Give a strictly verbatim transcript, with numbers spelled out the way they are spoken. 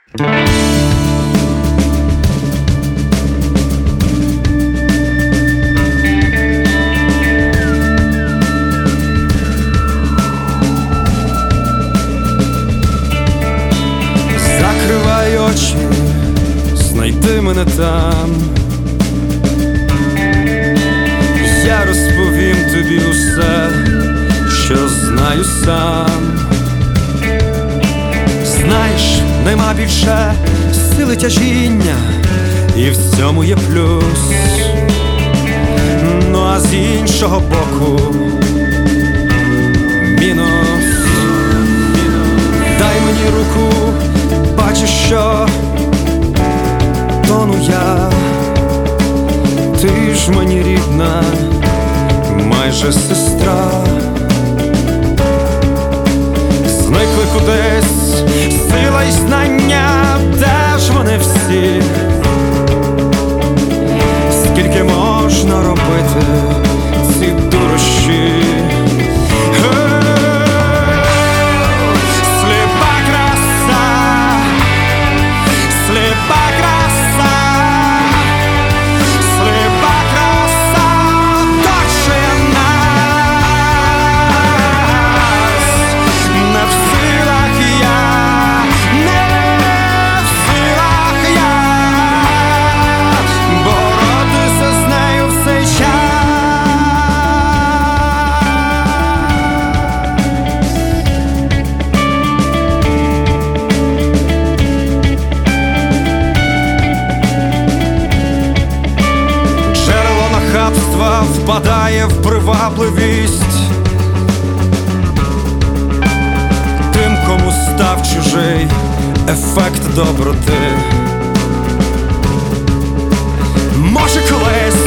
Закривай очі, знайди мене там. Я розповім тобі усе, що знаю сам. Знаєш, нема більше сили тяжіння, і в цьому є плюс. Ну а з іншого боку мінус. Дай мені руку, бачиш, що тону я. Ти ж мені рідна, майже сестра. Зникли кудись сила й знання, де ж вони всі? Скільки можна робити ці дурощі? Сліпа краса, сліпа краса, сліпа краса точить нас. Не в силах я, не в силах я боротися з нею в цей час. Джерело нахабства впадає в привабливість. Тим, кому став чужий ефект доброти. Може колись